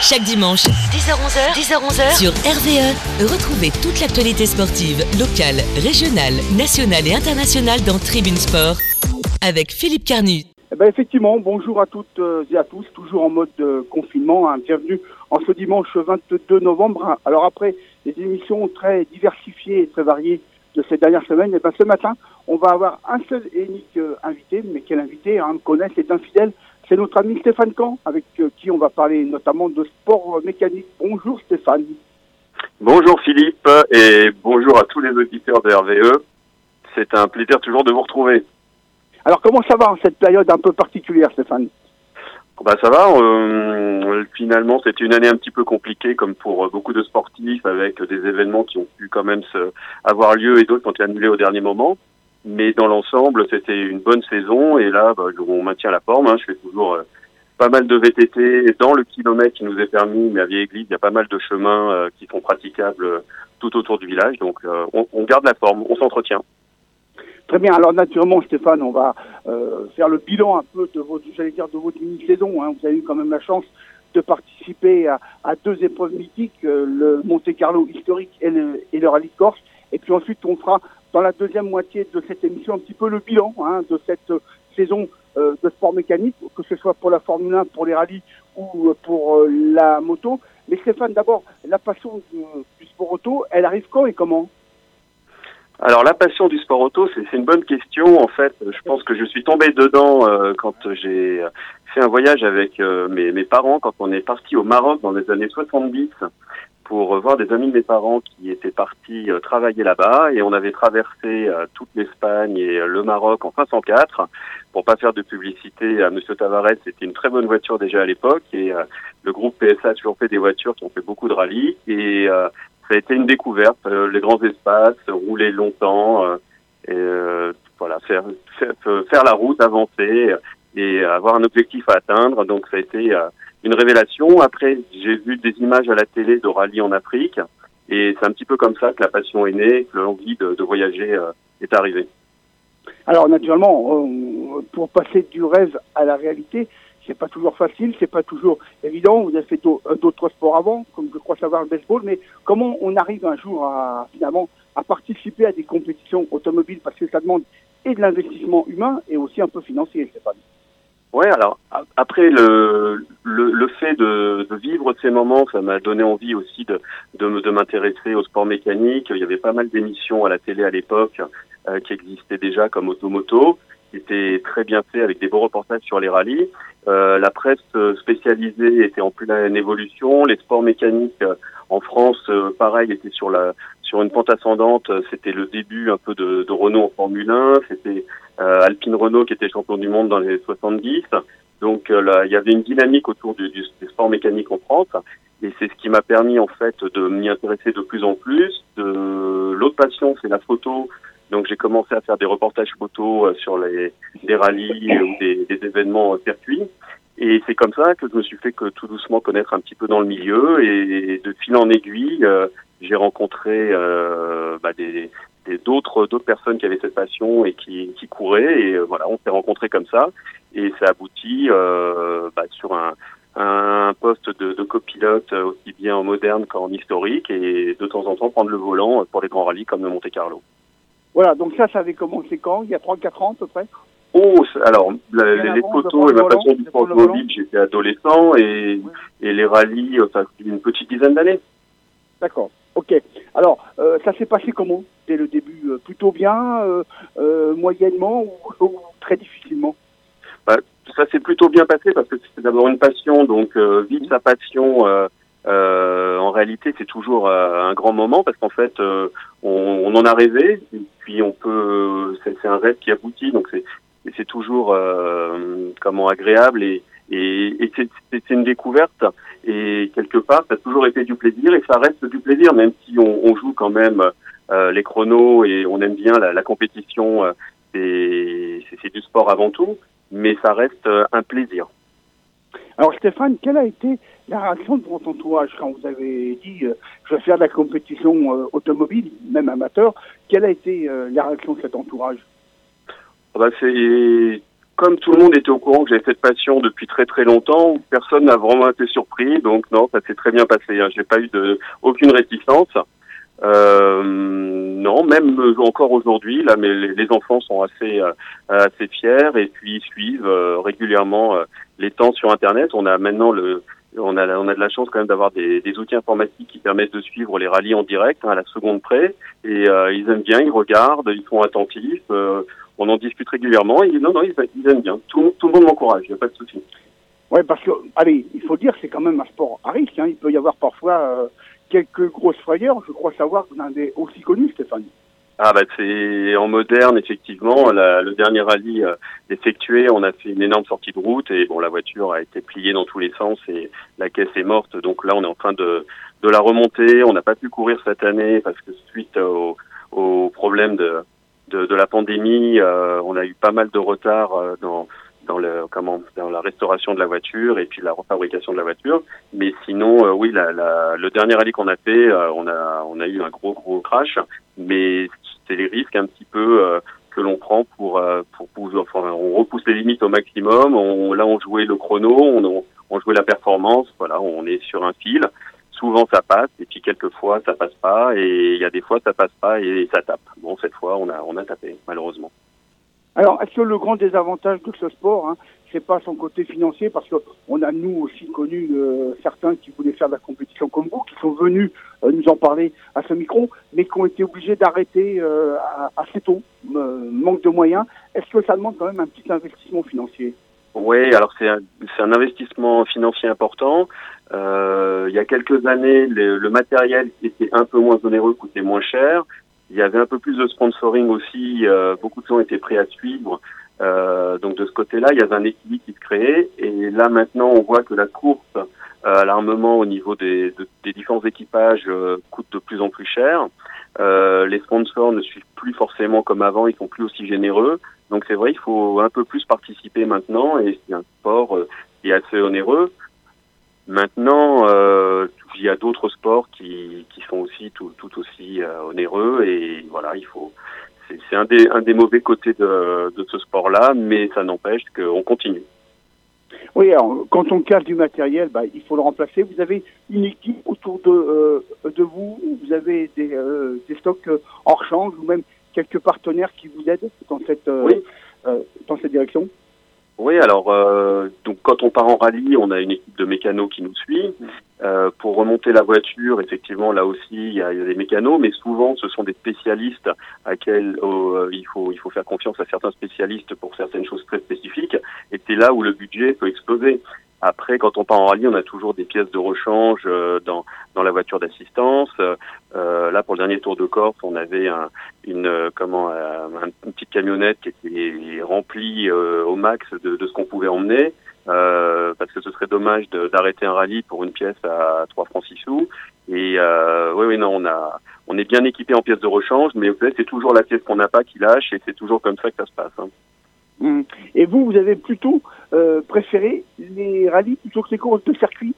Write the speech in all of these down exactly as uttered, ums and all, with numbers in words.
Chaque dimanche, dix heures onze heures, dix heures onze heures, sur R V E, retrouvez toute l'actualité sportive, locale, régionale, nationale et internationale dans Tribune Sport, avec Philippe Carnu. Eh ben effectivement, bonjour à toutes et à tous, toujours en mode euh, confinement. Hein. Bienvenue en ce dimanche vingt-deux novembre. Alors après les émissions très diversifiées et très variées de ces dernières semaines, eh ben ce matin, on va avoir un seul et unique euh, invité. Mais quel invité, hein, on le connaît, c'est un fidèle. C'est notre ami Stéphane Camp, avec euh, qui on va parler notamment de sport mécanique. Bonjour Stéphane. Bonjour Philippe et bonjour à tous les auditeurs de R V E. C'est un plaisir toujours de vous retrouver. Alors comment ça va en cette période un peu particulière, Stéphane ? Bah ça va, euh, finalement c'était une année un petit peu compliquée comme pour beaucoup de sportifs, avec des événements qui ont pu quand même se, avoir lieu et d'autres qui ont été annulés au dernier moment. Mais dans l'ensemble, c'était une bonne saison et là, bah, on maintient la forme. Hein. Je fais toujours euh, pas mal de V T T dans le kilomètre qui nous est permis, mais à Vieille-Église, il y a pas mal de chemins euh, qui sont praticables euh, tout autour du village. Donc, euh, on, on garde la forme, on s'entretient. Très bien. Alors naturellement, Stéphane, on va euh, faire le bilan un peu de votre, j'allais dire, de votre mini-saison. Hein. Vous avez eu quand même la chance de participer à, à deux épreuves mythiques, euh, le Monte-Carlo historique et le, et le Rallye de Corse. Et puis ensuite, on fera dans la deuxième moitié de cette émission un petit peu le bilan hein, de cette euh, saison euh, de sport mécanique, que ce soit pour la Formule un, pour les rallyes ou euh, pour euh, la moto. Mais Stéphane, d'abord, la passion du, du sport auto, elle arrive quand et comment ? Alors la passion du sport auto, c'est, c'est une bonne question. En fait, je pense que je suis tombé dedans euh, quand j'ai fait un voyage avec euh, mes, mes parents, quand on est parti au Maroc dans les années soixante-dix pour voir des amis de mes parents qui étaient partis euh, travailler là-bas, et on avait traversé euh, toute l'Espagne et euh, le Maroc en cinq cent quatre. Pour pas faire de publicité à Monsieur Tavares, c'était une très bonne voiture déjà à l'époque, et euh, le groupe P S A a toujours fait des voitures qui ont fait beaucoup de rallyes, et euh, ça a été une découverte, euh, les grands espaces, rouler longtemps, euh, et euh, voilà, faire, faire faire la route, avancer et avoir un objectif à atteindre. Donc ça a été euh, une révélation. Après, j'ai vu des images à la télé de rallye en Afrique, et c'est un petit peu comme ça que la passion est née, que l'envie de, de voyager euh, est arrivée. Alors naturellement, euh, pour passer du rêve à la réalité, c'est pas toujours facile, c'est pas toujours évident. Vous avez fait d'autres sports avant, comme je crois savoir le baseball, mais comment on arrive un jour à finalement à participer à des compétitions automobiles, parce que ça demande et de l'investissement humain et aussi un peu financier, Stéphane. Ouais, alors après le le, le fait de, de vivre ces moments, ça m'a donné envie aussi de de, de m'intéresser au sport mécanique. Il y avait pas mal d'émissions à la télé à l'époque euh, qui existaient déjà comme Automoto, qui étaient très bien faits avec des beaux reportages sur les rallyes. Euh, la presse spécialisée était en pleine évolution. Les sports mécaniques euh, en France, euh, pareil, étaient sur la sur une pente ascendante. C'était le début un peu de, de Renault en Formule un. C'était euh, Alpine Renault qui était champion du monde dans les soixante-dix. Donc euh, là, il y avait une dynamique autour du, du, des sports mécaniques en France. Et c'est ce qui m'a permis en fait de m'y intéresser de plus en plus. De l'autre passion, c'est la photo. Donc j'ai commencé à faire des reportages photos sur les, des rallyes ou des, des événements circuits. Et c'est comme ça que je me suis fait que tout doucement connaître un petit peu dans le milieu. Et de fil en aiguille, euh, j'ai rencontré euh, bah, des, des, d'autres, d'autres personnes qui avaient cette passion et qui, qui couraient. Et euh, voilà, on s'est rencontrés comme ça. Et ça aboutit euh, bah, sur un, un poste de, de copilote aussi bien en moderne qu'en historique. Et de temps en temps prendre le volant pour les grands rallyes comme le Monte-Carlo. Voilà, donc ça, ça avait commencé quand ? Il y a trois quatre ans à peu près ? Oh, alors, la, les, les photos et ma passion du sport automobile, j'étais adolescent, et, oui. et les rallyes, enfin, une petite dizaine d'années. D'accord, ok. Alors, euh, ça s'est passé comment dès le début ? euh, Plutôt bien, euh, euh, moyennement ou, ou très difficilement ? Bah, ça s'est plutôt bien passé parce que c'est d'abord une passion, donc euh, vivre sa passion, euh, euh, en réalité, c'est toujours euh, un grand moment parce qu'en fait, euh, on, on en a rêvé, et puis on peut, c'est, c'est un rêve qui aboutit, donc c'est Et c'est toujours euh, comment agréable et, et, et c'est, c'est une découverte. Et quelque part, ça a toujours été du plaisir et ça reste du plaisir, même si on, on joue quand même euh, les chronos et on aime bien la, la compétition. Euh, c'est, c'est, c'est du sport avant tout, mais ça reste euh, un plaisir. Alors Stéphane, quelle a été la réaction de votre entourage quand vous avez dit euh, je vais faire de la compétition euh, automobile, même amateur? Quelle a été euh, la réaction de cet entourage? Bah c'est comme tout le monde était au courant que j'avais cette passion depuis très très longtemps, personne n'a vraiment été surpris. Donc non, ça s'est très bien passé. Hein. J'ai pas eu de aucune réticence. Euh, non, même encore aujourd'hui, là, mais les, les enfants sont assez euh, assez fiers et puis ils suivent euh, régulièrement euh, les temps sur Internet. On a maintenant le On a, on a de la chance quand même d'avoir des, des outils informatiques qui permettent de suivre les rallyes en direct, hein, à la seconde près. Et euh, ils aiment bien, ils regardent, ils sont attentifs. Euh, on en discute régulièrement. Et non, non, ils, ils aiment bien. Tout, tout le monde m'encourage, il n'y a pas de souci. Ouais, parce que, allez, il faut dire, c'est quand même un sport à risque. Hein. Il peut y avoir parfois euh, quelques grosses frayeurs. Je crois savoir que vous en avez aussi connu, Stéphane. Ah bah c'est en moderne effectivement. La, le dernier rallye euh, effectué, on a fait une énorme sortie de route et bon la voiture a été pliée dans tous les sens et la caisse est morte. Donc là on est en train de de la remonter. On n'a pas pu courir cette année parce que suite au, au problème de, de de la pandémie, euh, on a eu pas mal de retard euh, dans dans le comment dans la restauration de la voiture et puis la refabrication de la voiture. Mais sinon euh, oui la, la le dernier rallye qu'on a fait, euh, on a on a eu un gros gros crash. Mais c'est les risques un petit peu euh, que l'on prend pour euh, pour, pour enfin, on repousse les limites au maximum. On, là, on jouait le chrono, on, on jouait la performance. Voilà, on est sur un fil. Souvent, ça passe, et puis quelquefois, ça passe pas. Et il y a des fois, ça passe pas et ça tape. Bon, cette fois, on a on a tapé, malheureusement. Alors, est-ce que le grand désavantage de ce sport, hein, c'est pas son côté financier, parce que on a nous aussi connu euh, certains qui voulaient faire de la compétition comme vous, qui sont venus euh, nous en parler à ce micro, mais qui ont été obligés d'arrêter euh, assez tôt, euh, manque de moyens. Est-ce que ça demande quand même un petit investissement financier? Oui, alors c'est un, c'est un investissement financier important. Euh, il y a quelques années, le, le matériel qui était un peu moins onéreux coûtait moins cher. Il y avait un peu plus de sponsoring aussi. Euh, beaucoup de gens étaient prêts à suivre. Euh, donc de ce côté-là, il y avait un équilibre qui se créait. Et là maintenant, on voit que la course euh, à l'armement au niveau des, de, des différents équipages euh, coûte de plus en plus cher. Euh, les sponsors ne suivent plus forcément comme avant, ils sont plus aussi généreux. Donc c'est vrai, il faut un peu plus participer maintenant. Et c'est un sport euh, qui est assez onéreux. Maintenant, euh, il y a d'autres sports qui, qui sont aussi tout, tout aussi euh, onéreux et voilà, il faut. C'est, c'est un des un des mauvais côtés de, de ce sport-là, mais ça n'empêche qu'on continue. Oui, alors, quand on casse du matériel, bah, il faut le remplacer. Vous avez une équipe autour de euh, de vous. Vous avez des, euh, des stocks euh, hors change ou même quelques partenaires qui vous aident dans cette euh, oui. euh, dans cette direction. Oui, alors euh, donc quand on part en rallye, on a une équipe de mécanos qui nous suit. Euh, pour remonter la voiture, effectivement, là aussi, il y a, il y a des mécanos, mais souvent, ce sont des spécialistes à quels euh, il faut il faut faire confiance à certains spécialistes pour certaines choses très spécifiques. Et c'est là où le budget peut exploser. Après, quand on part en rallye, on a toujours des pièces de rechange euh, dans dans la voiture d'assistance. Euh, là, pour le dernier Tour de Corse, on avait un, une euh, comment euh, une petite camionnette qui était remplie euh, au max de, de ce qu'on pouvait emmener. Euh, parce que ce serait dommage de, d'arrêter un rallye pour une pièce à trois francs six sous. Et euh, oui, oui, non, on a, on est bien équipé en pièces de rechange, mais peut-être c'est toujours la pièce qu'on n'a pas qui lâche, et c'est toujours comme ça que ça se passe. Hein. Mmh. Et vous, vous avez plutôt euh, préféré les rallyes plutôt que les courses de circuit?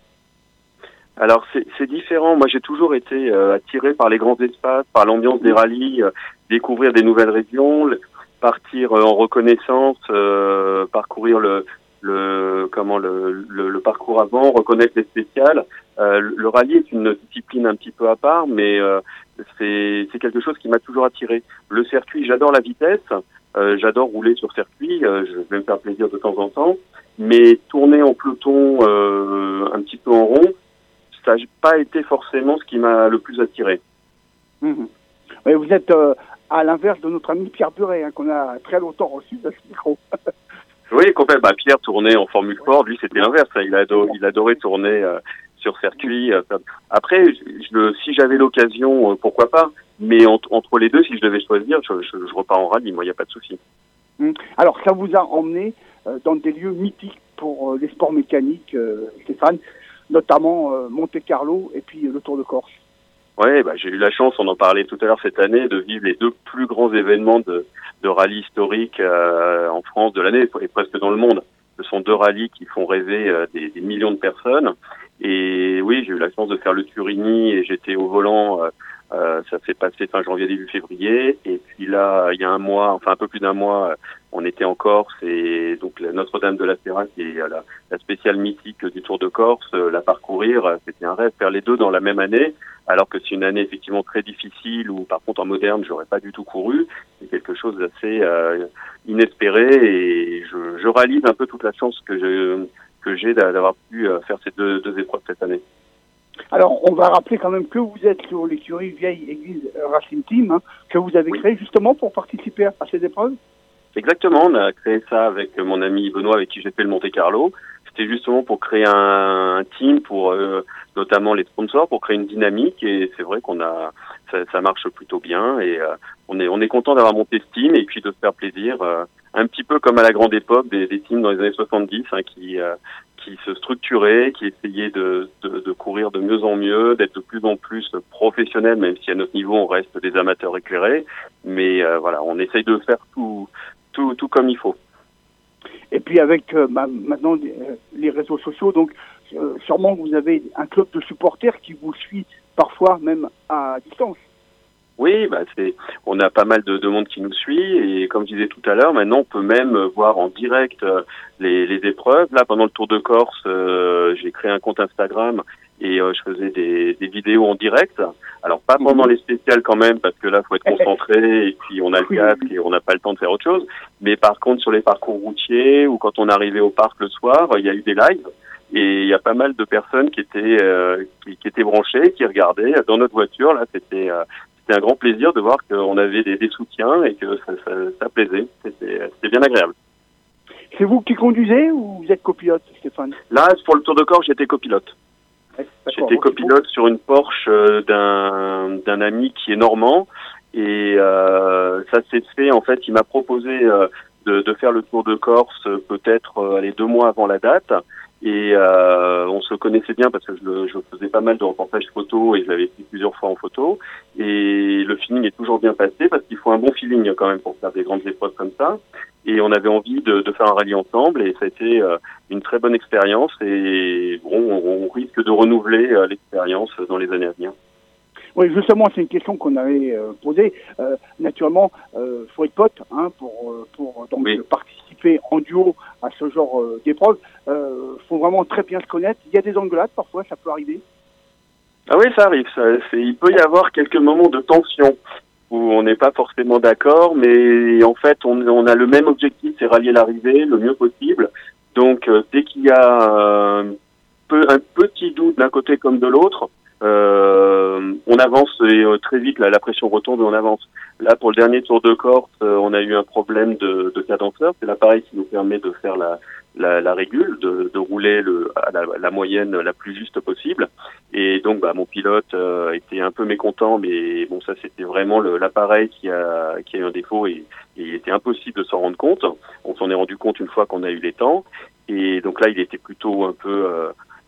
Alors c'est, c'est différent. Moi, j'ai toujours été euh, attiré par les grands espaces, par l'ambiance des rallyes, euh, découvrir des nouvelles régions, le, partir euh, en reconnaissance, euh, parcourir le le comment le, le, le parcours avant, reconnaître les spéciales. Euh, le rallye est une discipline un petit peu à part, mais euh, c'est, c'est quelque chose qui m'a toujours attiré. Le circuit, j'adore la vitesse, euh, j'adore rouler sur circuit, euh, je vais me faire plaisir de temps en temps, mais tourner en peloton euh, un petit peu en rond, ça n'a pas été forcément ce qui m'a le plus attiré. Mmh. Oui, vous êtes euh, à l'inverse de notre ami Pierre Buret, hein, qu'on a très longtemps reçu à ce micro. Oui, complètement. Bah, Pierre tournait en Formule Sport, lui c'était l'inverse. Hein. Il, adore, il adorait tourner euh, sur circuit. Euh, après, je, je, si j'avais l'occasion, euh, pourquoi pas. Mais en, entre les deux, si je devais choisir, je, je, je repars en rallye. Moi, il n'y a pas de souci. Mmh. Alors, ça vous a emmené euh, dans des lieux mythiques pour euh, les sports mécaniques, euh, Stéphane, notamment euh, Monte-Carlo et puis euh, le Tour de Corse. Ouais, bah, j'ai eu la chance, on en parlait tout à l'heure cette année, de vivre les deux plus grands événements de, de rallye historique euh, en France de l'année et presque dans le monde. Ce sont deux rallyes qui font rêver euh, des, des millions de personnes. Et oui, j'ai eu la chance de faire le Turini et j'étais au volant euh, Euh, ça s'est passé fin janvier, début février. Et puis là, il y a un mois, enfin un peu plus d'un mois, on était en Corse et donc la Notre-Dame de la Serra, qui est la, la spéciale mythique du Tour de Corse, la parcourir, c'était un rêve, faire les deux dans la même année, alors que c'est une année effectivement très difficile où par contre en moderne, j'aurais pas du tout couru. C'est quelque chose d'assez euh, inespéré et je, je réalise un peu toute la chance que je, que j'ai d'avoir pu faire ces deux, deux épreuves cette année. Alors, on va rappeler quand même que vous êtes sur l'écurie Vieille Église Racing Team, hein, que vous avez oui. créé justement pour participer à ces épreuves. Exactement, on a créé ça avec mon ami Benoît, avec qui j'ai fait le Monte Carlo. C'était justement pour créer un, un team, pour euh, notamment les sponsors, pour créer une dynamique. Et c'est vrai qu'on a, ça, ça marche plutôt bien. Et euh, on est, on est content d'avoir monté ce team et puis de se faire plaisir, euh, un petit peu comme à la grande époque des, des teams dans les années soixante-dix, hein, qui euh, qui se structuraient, qui essayaient de, de, de courir de mieux en mieux, d'être de plus en plus professionnels, même si à notre niveau on reste des amateurs éclairés. Mais euh, voilà, on essaye de faire tout, tout, tout comme il faut. Et puis avec euh, bah, maintenant euh, les réseaux sociaux, donc euh, sûrement vous avez un club de supporters qui vous suit parfois même à distance. Oui, bah c'est, on a pas mal de, de monde qui nous suit et comme je disais tout à l'heure, maintenant on peut même voir en direct euh, les, les épreuves. Là, pendant le Tour de Corse, euh, j'ai créé un compte Instagram et euh, je faisais des, des vidéos en direct. Alors pas pendant les spéciales quand même parce que là faut être concentré et puis on a le casque et on n'a pas le temps de faire autre chose. Mais par contre sur les parcours routiers ou quand on arrivait au parc le soir, il y a eu des lives. Et il y a pas mal de personnes qui étaient euh, qui, qui étaient branchées, qui regardaient dans notre voiture. Là, c'était euh, c'était un grand plaisir de voir qu'on avait des, des soutiens et que ça, ça, ça plaisait. C'était, c'était bien agréable. C'est vous qui conduisez ou vous êtes copilote, Stéphane? Là, pour le Tour de Corse, j'étais copilote. Ouais, j'étais copilote sur une Porsche d'un d'un ami qui est normand et euh, ça s'est fait. En fait, il m'a proposé euh, de, de faire le Tour de Corse peut-être euh, les deux mois avant la date. Et euh, on se connaissait bien parce que je, je faisais pas mal de reportages photos et je l'avais pris plusieurs fois en photo. Et le feeling est toujours bien passé parce qu'il faut un bon feeling quand même pour faire des grandes épreuves comme ça. Et on avait envie de, de faire un rallye ensemble et ça a été euh, une très bonne expérience. Et bon, on, on risque de renouveler euh, l'expérience dans les années à venir. Oui, justement, c'est une question qu'on avait euh, posée. Euh, naturellement, euh, faut être pote hein, pour pour donc oui. participer en duo à ce genre euh, d'épreuve. Euh, faut vraiment très bien se connaître. Il y a des engueulades parfois, ça peut arriver. Ah oui, ça arrive. Ça, c'est, il peut y avoir quelques moments de tension où on n'est pas forcément d'accord, mais en fait, on, on a le même objectif, c'est rallier l'arrivée le mieux possible. Donc, euh, dès qu'il y a euh, peu, un petit doute d'un côté comme de l'autre, Euh, on avance et euh, très vite, là, la pression retombe et on avance. Là, pour le dernier Tour de Corse, euh, on a eu un problème de, de cadenceur. C'est l'appareil qui nous permet de faire la, la, la régule, de, de rouler le, à la, la moyenne la plus juste possible. Et donc, bah, mon pilote euh, était un peu mécontent, mais bon, ça, c'était vraiment le, l'appareil qui a, qui a eu un défaut et, et il était impossible de s'en rendre compte. On s'en est rendu compte une fois qu'on a eu les temps. Et donc là, il était plutôt un peu... Euh,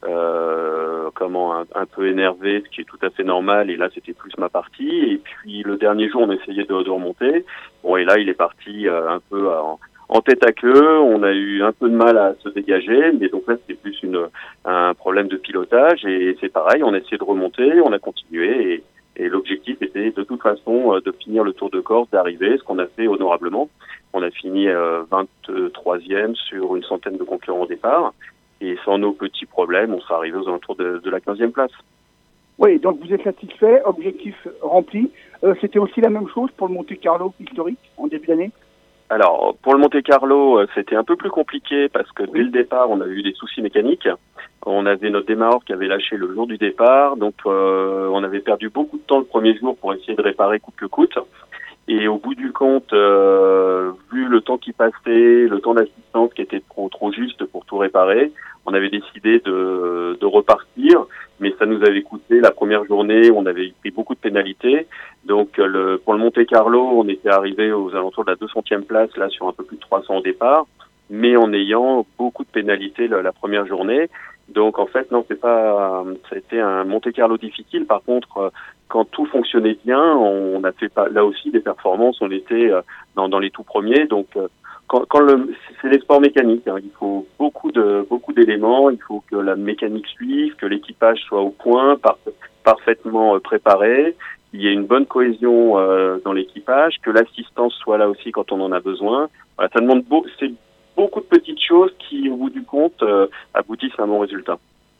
Euh, comment un, un peu énervé, ce qui est tout à fait normal, et là c'était plus ma partie. Et puis le dernier jour on essayait de, de remonter, bon et là il est parti euh, un peu en, en tête à queue, on a eu un peu de mal à se dégager, mais donc là c'était plus une, un problème de pilotage et c'est pareil, on a essayé de remonter, on a continué et, et l'objectif était de toute façon de finir le Tour de Corse, d'arriver, ce qu'on a fait honorablement. On a fini euh, vingt-troisième sur une centaine de concurrents au départ. Et sans nos petits problèmes, on sera arrivé aux alentours de, de la quinzième place. Oui, donc vous êtes satisfait, objectif rempli. Euh, c'était aussi la même chose pour le Monte Carlo historique en début d'année? Alors, pour le Monte Carlo, c'était un peu plus compliqué parce que oui. dès le départ, on a eu des soucis mécaniques. On avait notre démarreur qui avait lâché le jour du départ. Donc, euh, on avait perdu beaucoup de temps le premier jour pour essayer de réparer coûte que coûte. Et au bout du compte, euh, vu le temps qui passait, le temps d'assistance qui était trop trop juste pour tout réparer, on avait décidé de, de repartir, mais ça nous avait coûté la première journée, on avait pris beaucoup de pénalités. Donc le, pour le Monte Carlo, on était arrivé aux alentours de la deux centième place, là sur un peu plus de trois cents au départ, mais en ayant beaucoup de pénalités la, la première journée. Donc en fait non, c'est pas, ça a été un Monte Carlo difficile. Par contre, quand tout fonctionnait bien, on a fait pas, là aussi des performances. On était dans, dans les tout premiers. Donc quand, quand le, c'est les sports mécaniques, hein, il faut beaucoup de beaucoup d'éléments. Il faut que la mécanique suive, que l'équipage soit au point, par, parfaitement préparé. qu'il y ait une bonne cohésion euh, dans l'équipage, que l'assistance soit là aussi quand on en a besoin. Voilà, ça demande beau, c'est beaucoup de petites choses qui, au bout du compte, euh, aboutissent à un bon résultat.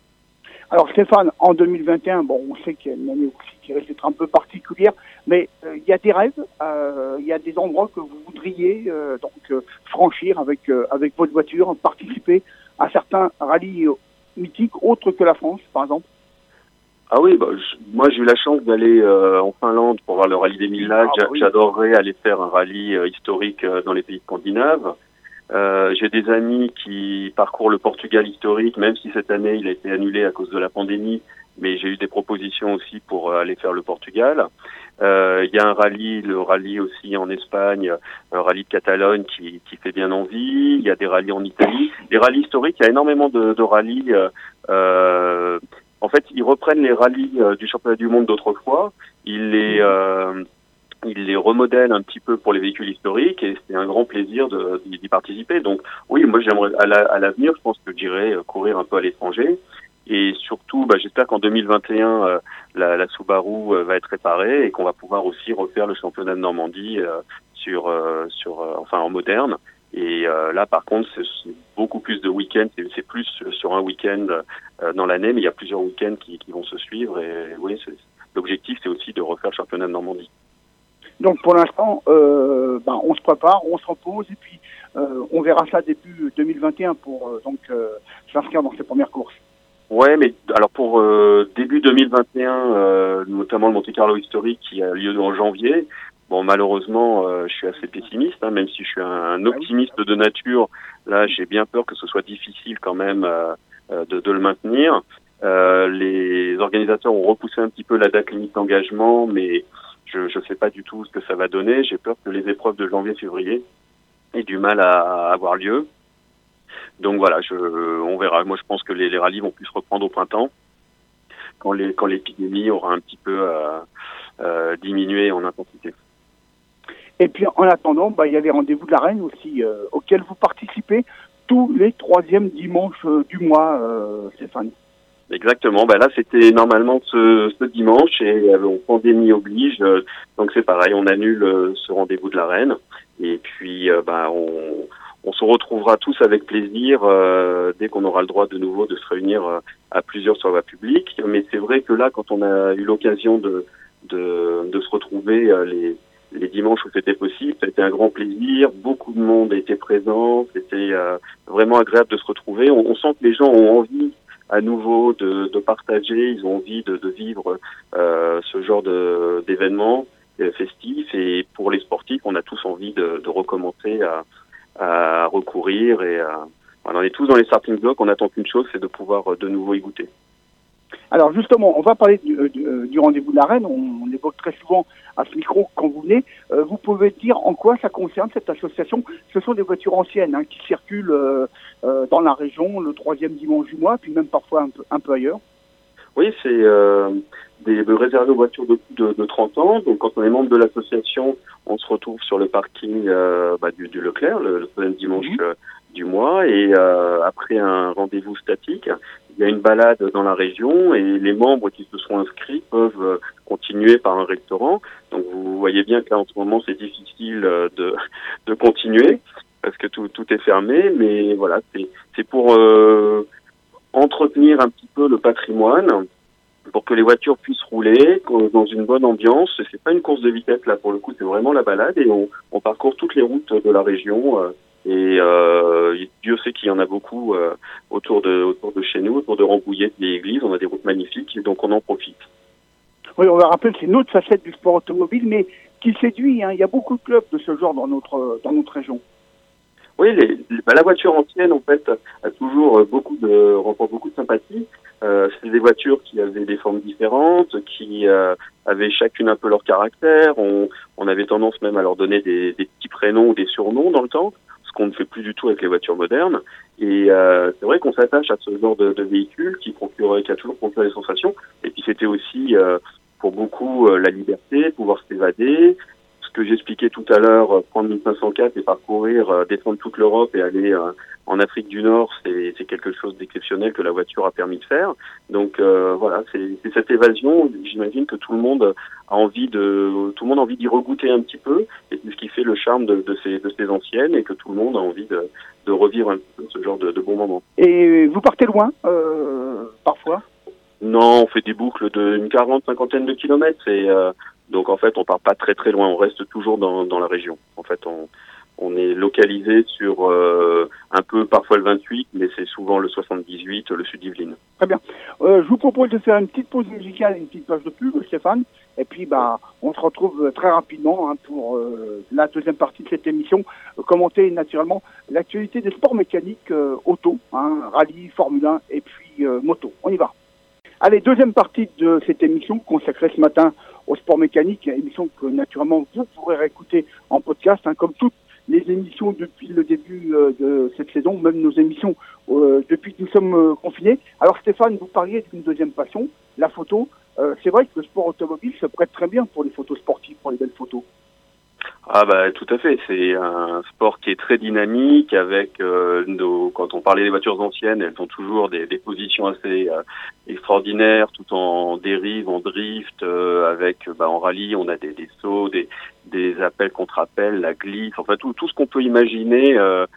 Alors Stéphane, en deux mille vingt et un, bon, on sait qu'il y a une année aussi qui risque d'être un peu particulière, mais euh, il y a des rêves, euh, il y a des endroits que vous voudriez euh, donc euh, franchir avec euh, avec votre voiture, participer à certains rallyes euh, mythiques autres que la France, par exemple. Ah oui, bah, je, moi j'ai eu la chance d'aller euh, en Finlande pour voir le rallye des Mille Lacs. Ah, oui. J'adorerais aller faire un rallye euh, historique euh, dans les pays scandinaves. Euh, j'ai des amis qui parcourent le Portugal historique, même si cette année il a été annulé à cause de la pandémie, mais j'ai eu des propositions aussi pour euh, aller faire le Portugal. Euh, il y a un rallye, le rallye aussi en Espagne, le rallye de Catalogne qui, qui fait bien envie. Il y a des rallyes en Italie. Les rallyes historiques, il y a énormément de, de rallyes. Euh, euh, en fait, ils reprennent les rallyes euh, du championnat du monde d'autrefois. Ils les euh, il les remodèle un petit peu pour les véhicules historiques et c'est un grand plaisir de, d'y participer. Donc oui, moi j'aimerais à, la, à l'avenir, je pense que j'irai courir un peu à l'étranger et surtout, bah, j'espère qu'en deux mille vingt et un, euh, la, la Subaru euh, va être réparée et qu'on va pouvoir aussi refaire le championnat de Normandie euh, sur, euh, sur, euh, enfin en moderne. Et euh, là, par contre, c'est, c'est beaucoup plus de week-ends, c'est, c'est plus sur un week-end euh, dans l'année, mais il y a plusieurs week-ends qui, qui vont se suivre. Et oui, c'est, l'objectif, c'est aussi de refaire le championnat de Normandie. Donc pour l'instant, euh, ben, on se prépare, on se repose et puis euh, on verra ça début deux mille vingt et un pour euh, donc euh, s'inscrire dans ces premières courses. Ouais, mais alors pour euh, début deux mille vingt et un, euh, notamment le Monte-Carlo historique qui a lieu en janvier. Bon, malheureusement, euh, je suis assez pessimiste, hein, même si je suis un, un optimiste de nature. Là, j'ai bien peur que ce soit difficile quand même euh, de, de le maintenir. Euh, les organisateurs ont repoussé un petit peu la date limite d'engagement, mais je ne sais pas du tout ce que ça va donner. J'ai peur que les épreuves de janvier-février aient du mal à, à avoir lieu. Donc voilà, je, on verra. Moi, je pense que les, les rallyes vont plus se reprendre au printemps, quand, les, quand l'épidémie aura un petit peu euh, euh, diminué en intensité. Et puis en attendant, bah, il y a les rendez-vous de la Reine aussi, euh, auxquels vous participez tous les troisièmes dimanches euh, du mois, euh, Stéphane. Exactement. Bah là, c'était normalement ce, ce dimanche et euh, pandémie oblige, euh, donc c'est pareil, on annule euh, ce rendez-vous de la Reine et puis euh, bah on, on se retrouvera tous avec plaisir euh, dès qu'on aura le droit de nouveau de se réunir euh, à plusieurs sur la voie publique. Mais c'est vrai que là, quand on a eu l'occasion de de, de se retrouver euh, les les dimanches où c'était possible, ça a été un grand plaisir. Beaucoup de monde était présent, c'était euh, vraiment agréable de se retrouver. On, on sent que les gens ont envie à nouveau de, de partager, ils ont envie de, de vivre euh, ce genre de, d'événements euh, festifs et pour les sportifs, on a tous envie de, de recommencer à, à recourir et à, voilà, on est tous dans les starting blocks, on attend qu'une chose, c'est de pouvoir de nouveau y goûter. Alors justement, on va parler du, du, du rendez-vous de la Reine, on, on évoque très souvent à ce micro quand vous venez. Euh, vous pouvez dire en quoi ça concerne cette association? Ce sont des voitures anciennes hein, qui circulent euh, euh, dans la région le troisième dimanche du mois, puis même parfois un peu, un peu ailleurs. Oui, c'est euh, des, des réservés aux voitures de plus de, de trente ans. Donc quand on est membre de l'association, on se retrouve sur le parking euh, bah, du, du Leclerc le, le troisième dimanche mmh. euh, du mois. Et euh, après un rendez-vous statique, il y a une balade dans la région et les membres qui se sont inscrits peuvent continuer par un restaurant. Donc vous voyez bien que là en ce moment c'est difficile de, de continuer parce que tout, tout est fermé. Mais voilà, c'est, c'est pour euh, entretenir un petit peu le patrimoine, pour que les voitures puissent rouler dans une bonne ambiance. C'est pas une course de vitesse là pour le coup, c'est vraiment la balade et on, on parcourt toutes les routes de la région. Euh, Et euh, Dieu sait qu'il y en a beaucoup euh, autour de autour de chez nous, autour de Rambouillet, de l'église. On a des routes magnifiques, donc on en profite. Oui, on va rappeler que c'est une autre facette du sport automobile, mais qui séduit. Hein. Il y a beaucoup de clubs de ce genre dans notre dans notre région. Oui, les, les, bah, la voiture ancienne, en fait, a toujours beaucoup de remporte beaucoup de sympathie. Euh, c'est des voitures qui avaient des formes différentes, qui euh, avaient chacune un peu leur caractère. On, on avait tendance même à leur donner des, des petits prénoms ou des surnoms dans le temps, ce qu'on ne fait plus du tout avec les voitures modernes. Et euh, c'est vrai qu'on s'attache à ce genre de, de véhicule qui procure, qui a toujours procuré des sensations. Et puis c'était aussi euh, pour beaucoup euh, la liberté, pouvoir s'évader. que j'expliquais tout à l'heure, prendre une cinq cent quatre et parcourir, euh, descendre toute l'Europe et aller euh, en Afrique du Nord, c'est, c'est quelque chose d'exceptionnel que la voiture a permis de faire. Donc euh, voilà, c'est, c'est cette évasion. J'imagine que tout le monde a envie de, tout le monde a envie d'y regoûter un petit peu, et c'est ce qui fait le charme de, de ces de ces anciennes, et que tout le monde a envie de, de revivre un peu ce genre de, de bons moments. Et vous partez loin, euh, parfois? Non, on fait des boucles d'une quarante, cinquantaine de kilomètres, et euh, donc en fait on part pas très très loin, on reste toujours dans dans la région. En fait on on est localisé sur euh, un peu parfois le vingt-huit, mais c'est souvent le soixante-dix-huit, le sud d'Yvelines. Très bien. Euh, je vous propose de faire une petite pause musicale, une petite page de pub, Stéphane, et puis bah on se retrouve très rapidement hein, pour euh, la deuxième partie de cette émission, euh, commenter naturellement l'actualité des sports mécaniques euh, auto, hein, rallye, Formule un et puis euh, moto. On y va. Allez, deuxième partie de cette émission consacrée ce matin au sport mécanique, émission que naturellement vous pourrez réécouter en podcast, hein, comme toutes les émissions depuis le début euh, de cette saison, même nos émissions euh, depuis que nous sommes euh, confinés. Alors Stéphane, vous parliez d'une deuxième passion, la photo. Euh, c'est vrai que le sport automobile se prête très bien pour les photos sportives, pour les belles photos. Ah bah tout à fait, c'est un sport qui est très dynamique avec euh, nos, quand on parlait des voitures anciennes, elles ont toujours des, des positions assez euh, extraordinaires, tout en dérive, en drift, euh, avec bah, en rallye on a des, des sauts, des, des appels contre appels, la glisse, enfin tout tout ce qu'on peut imaginer. Euh,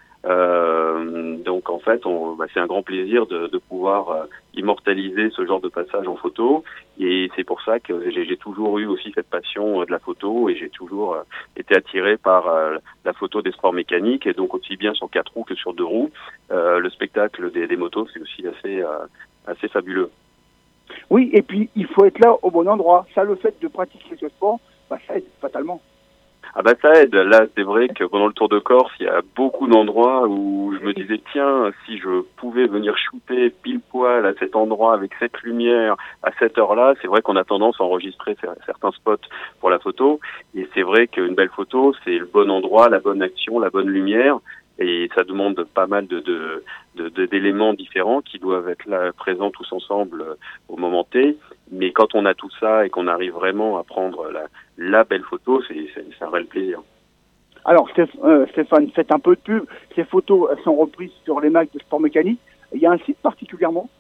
euh, donc en fait, on, bah, c'est un grand plaisir de, de pouvoir euh, immortaliser ce genre de passage en photo, et c'est pour ça que j'ai, j'ai toujours eu aussi cette passion euh, de la photo, et j'ai toujours euh, été attiré par euh, la photo des sports mécaniques, et donc aussi bien sur quatre roues que sur deux roues. Euh, le spectacle des, des motos, c'est aussi assez euh, assez fabuleux. Oui, et puis il faut être là au bon endroit. Ça, le fait de pratiquer ce sport, bah, ça aide fatalement. Ah bah ça aide. Là, c'est vrai que pendant le Tour de Corse, il y a beaucoup d'endroits où je me disais, tiens, si je pouvais venir shooter pile poil à cet endroit avec cette lumière à cette heure-là, c'est vrai qu'on a tendance à enregistrer certains spots pour la photo. Et c'est vrai qu'une belle photo, c'est le bon endroit, la bonne action, la bonne lumière. Et ça demande pas mal de, de, de, de d'éléments différents qui doivent être là présents tous ensemble au moment T. Mais quand on a tout ça et qu'on arrive vraiment à prendre la, la belle photo, c'est, c'est, c'est un réel plaisir. Alors Stéphane, faites un peu de pub. Ces photos elles sont reprises sur les mags de sport mécanique. Il y a un site particulièrement?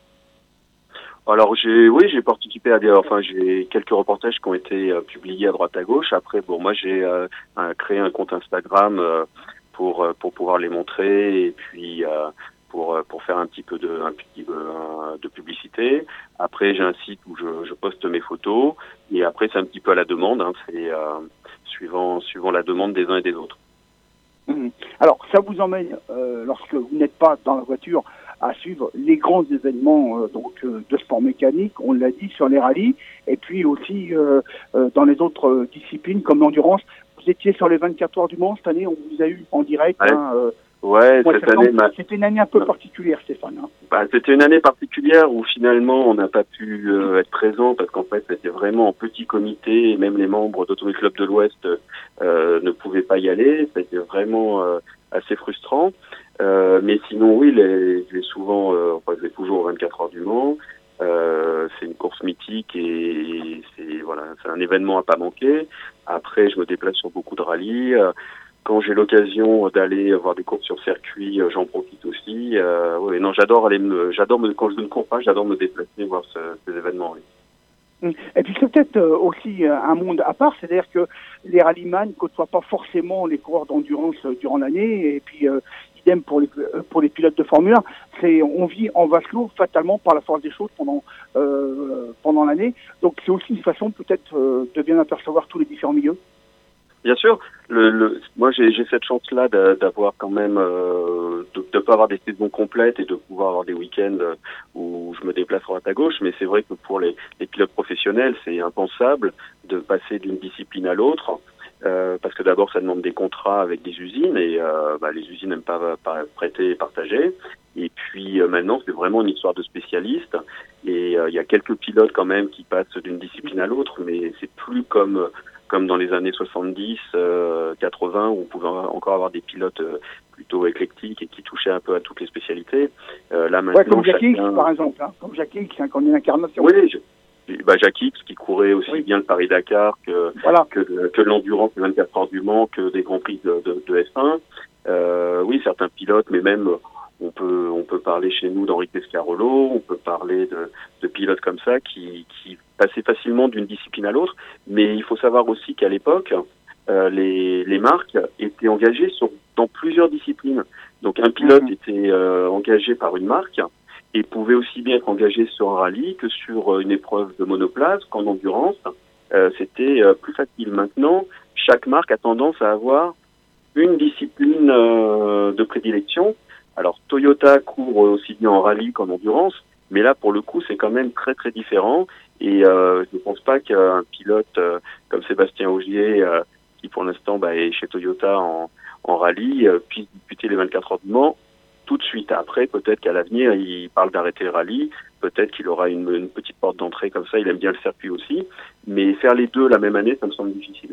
Alors j'ai, oui, j'ai participé à des, enfin j'ai quelques reportages qui ont été euh, publiés à droite à gauche. Après, bon, moi j'ai euh, un, créé un compte Instagram euh, pour pour pouvoir les montrer, et puis euh, pour pour faire un petit peu de un petit peu de publicité. Après, j'ai un site où je, je poste mes photos, et après c'est un petit peu à la demande, hein, c'est euh, suivant suivant la demande des uns et des autres. Mmh. Alors ça vous emmène euh, lorsque vous n'êtes pas dans la voiture à suivre les grands événements euh, donc euh, de sport mécanique, on l'a dit, sur les rallyes, et puis aussi euh, euh, dans les autres euh, disciplines comme l'endurance. Vous étiez sur les vingt-quatre heures du Mans cette année, on vous a eu en direct. Ouais, hein, euh, ouais cette année... Ma... C'était une année un peu particulière, Stéphane. Hein. Bah, c'était une année particulière où finalement on n'a pas pu euh, être présent, parce qu'en fait c'était vraiment en petit comité, et même les membres d'Automobile Club de l'Ouest euh, ne pouvaient pas y aller. C'était vraiment euh, assez frustrant. Euh, mais sinon oui, les, je vais souvent, euh, enfin je vais toujours aux vingt-quatre heures du Mans. Euh, c'est une course mythique, et c'est voilà, c'est un événement à pas manquer. Après, je me déplace sur beaucoup de rallyes. Quand j'ai l'occasion d'aller voir des courses sur circuit, j'en profite aussi. Euh, ouais, non, j'adore aller me, j'adore me, quand je ne cours pas, j'adore me déplacer, voir ce, ces événements. Oui. Et puis c'est peut-être aussi un monde à part, c'est-à-dire que les rallyman ne côtoient pas forcément les coureurs d'endurance durant l'année, et puis euh, idem pour les pour les pilotes de Formule un. C'est on vit en vase clos fatalement par la force des choses pendant euh, pendant l'année. Donc c'est aussi une façon peut-être euh, de bien apercevoir tous les différents milieux. Bien sûr, le, le, moi j'ai, j'ai cette chance-là de, d'avoir quand même, euh, de ne pas avoir des saisons complètes et de pouvoir avoir des week-ends où je me déplace à droite à gauche, mais c'est vrai que pour les, les pilotes professionnels, c'est impensable de passer d'une discipline à l'autre, euh, parce que d'abord ça demande des contrats avec des usines, et euh, bah, les usines n'aiment pas, pas prêter et partager. Et puis euh, maintenant c'est vraiment une histoire de spécialistes, et il euh, y a quelques pilotes quand même qui passent d'une discipline à l'autre, mais c'est plus comme comme dans les années soixante-dix, euh, quatre-vingts, où on pouvait encore avoir des pilotes euh, plutôt éclectiques et qui touchaient un peu à toutes les spécialités. Euh, là maintenant, ouais, comme Jackie, chacun... par exemple, hein, comme Jackie, qui est une incarnation. Oui, je... bah, Jacques X qui courait aussi oui. bien le Paris-Dakar que, voilà. que, que l'endurance, les vingt-quatre heures du Mans, que des Grands Prix de, de, de F un. Euh, oui, certains pilotes, mais même on peut on peut parler chez nous d'Henri Pescarolo, on peut parler de, de pilotes comme ça qui, qui passaient facilement d'une discipline à l'autre. Mais il faut savoir aussi qu'à l'époque, euh, les, les marques étaient engagées sur, dans plusieurs disciplines. Donc un pilote mmh. était euh, engagé par une marque et pouvait aussi bien être engagé sur un rallye que sur une épreuve de monoplace qu'en endurance. Euh, c'était euh, plus facile. Maintenant, chaque marque a tendance à avoir une discipline euh, de prédilection. Alors Toyota court aussi bien en rallye qu'en endurance, mais là pour le coup c'est quand même très très différent. Et euh, je ne pense pas qu'un pilote euh, comme Sébastien Ogier, euh, qui pour l'instant bah, est chez Toyota en, en rallye, euh, puisse disputer les vingt-quatre heures du Mans tout de suite. Après, peut-être qu'à l'avenir, il parle d'arrêter le rallye. Peut-être qu'il aura une, une petite porte d'entrée comme ça. Il aime bien le circuit aussi. Mais faire les deux la même année, ça me semble difficile.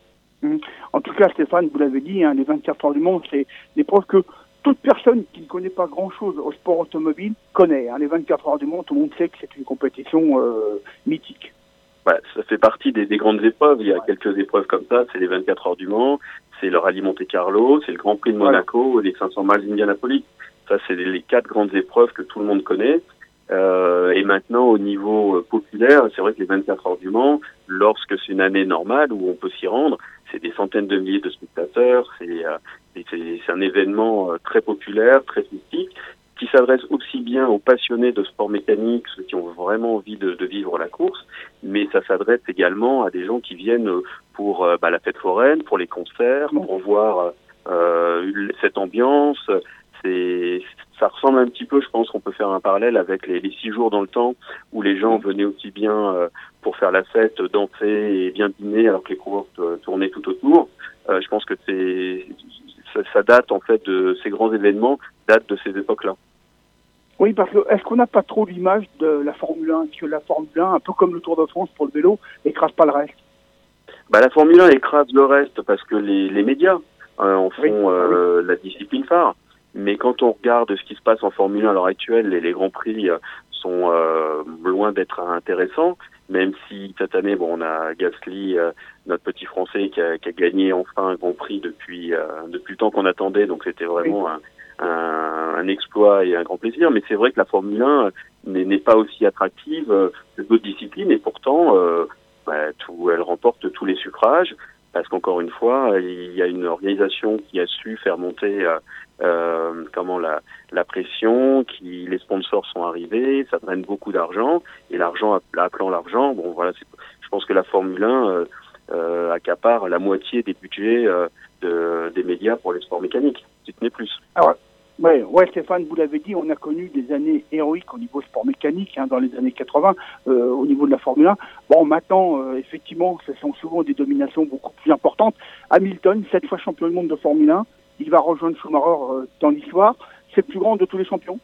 En tout cas, Stéphane, vous l'avez dit, hein, les vingt-quatre heures du Mans, c'est l'épreuve que toute personne qui ne connaît pas grand-chose au sport automobile connaît. Hein. Les vingt-quatre heures du Mans, tout le monde sait que c'est une compétition euh, mythique. Ouais, ça fait partie des, des grandes épreuves. Il y a ouais. quelques épreuves comme ça. C'est les vingt-quatre heures du Mans, c'est le rallye Monte-Carlo, c'est le Grand Prix de Monaco, voilà. les cinq cents miles d'Indianapolis. Ça, c'est les quatre grandes épreuves que tout le monde connaît. Euh, et maintenant, au niveau euh, populaire, c'est vrai que les vingt-quatre heures du Mans, lorsque c'est une année normale où on peut s'y rendre, c'est des centaines de milliers de spectateurs. C'est, euh, c'est, c'est un événement euh, très populaire, très mystique, qui s'adresse aussi bien aux passionnés de sport mécanique, ceux qui ont vraiment envie de, de vivre la course, mais ça s'adresse également à des gens qui viennent pour euh, bah, la fête foraine, pour les concerts, pour voir euh, cette ambiance. C'est, ça ressemble un petit peu, je pense qu'on peut faire un parallèle avec les, les six jours dans le temps où les gens venaient aussi bien euh, pour faire la fête, danser et bien dîner alors que les coureurs tournaient tout autour. Euh, je pense que c'est, ça, ça date en fait de ces grands événements, date de ces époques-là. Oui, parce que est-ce qu'on n'a pas trop l'image de la Formule un, que la Formule un, un peu comme le Tour de France pour le vélo, écrase pas le reste? Bah la Formule un écrase le reste parce que les, les médias euh, en font oui, euh, oui. la discipline phare. Mais quand on regarde ce qui se passe en Formule un à l'heure actuelle, les, les grands prix sont euh, loin d'être intéressants. Même si cette année, bon, on a Gasly, euh, notre petit Français, qui a, qui a gagné enfin un Grand Prix depuis euh, depuis le temps qu'on attendait. Donc c'était vraiment oui. un, un, un exploit et un grand plaisir. Mais c'est vrai que la Formule un n'est, n'est pas aussi attractive que d'autres disciplines. Et pourtant, euh, bah, tout, elle remporte tous les suffrages. Parce qu'encore une fois, il y a une organisation qui a su faire monter euh, euh, comment la, la pression, qui les sponsors sont arrivés, ça draine beaucoup d'argent, et l'argent appelant l'argent, bon voilà, c'est, je pense que la Formule un euh, euh, accapare la moitié des budgets euh, de, des médias pour les sports mécaniques, si ce n'est plus. Alors, ouais, ouais, Stéphane, vous l'avez dit, on a connu des années héroïques au niveau sport mécanique, hein, dans les années quatre-vingts, euh, au niveau de la Formule un. Bon, maintenant, euh, effectivement, ce sont souvent des dominations beaucoup plus importantes. Hamilton, sept fois champion du monde de Formule un, il va rejoindre Schumacher euh, dans l'histoire. C'est le plus grand de tous les champions?